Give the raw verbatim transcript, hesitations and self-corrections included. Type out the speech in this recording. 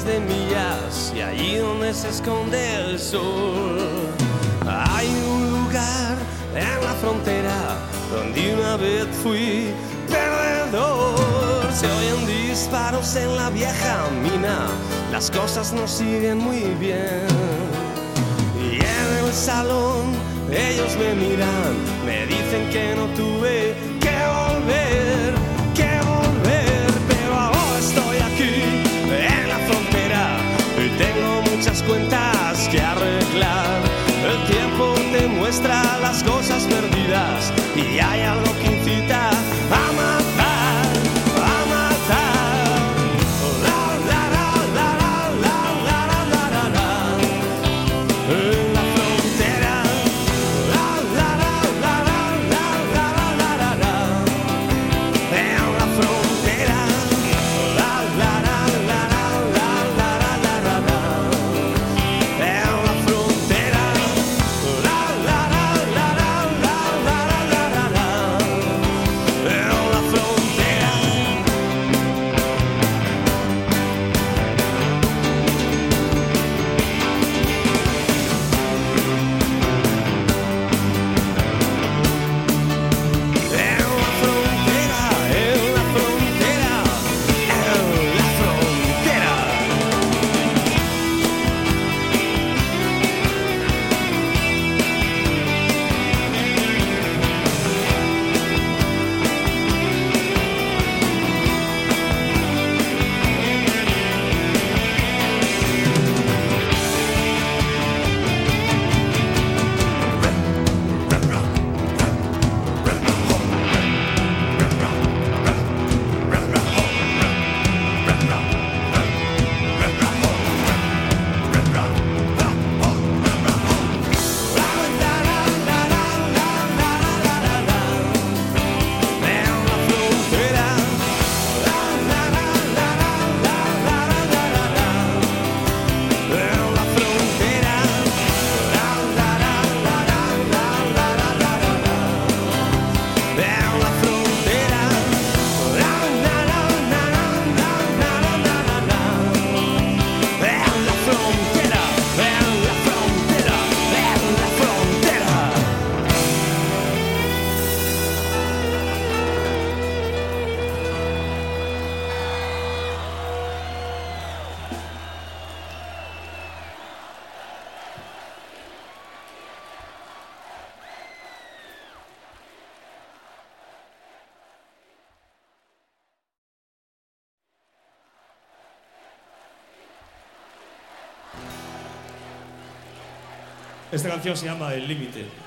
miles de millas y allí donde se esconde el sol hay un lugar en la frontera donde una vez fui perdedor. Se oyen disparos en la vieja mina, las cosas no siguen muy bien. Y en el salón ellos me miran, me dicen que no tuve que volver, que volver. Pero ahora estoy aquí en la frontera y tengo muchas cuentas que arreglar. El tiempo te muestra las cosas perdidas y hay algo que incita a matar, a matar. La, la, la, la, la, la, la, la, la, la. En la frontera. La, la, la, la, la, la, la, la, la, la. En la frontera. La, la, la, la, la, la, la, la, la, la. En la frontera. La, la, la, la, la, la, la, la, la, la. En la frontera. En la frontera, en la frontera, en la frontera. Esta canción se llama El Límite.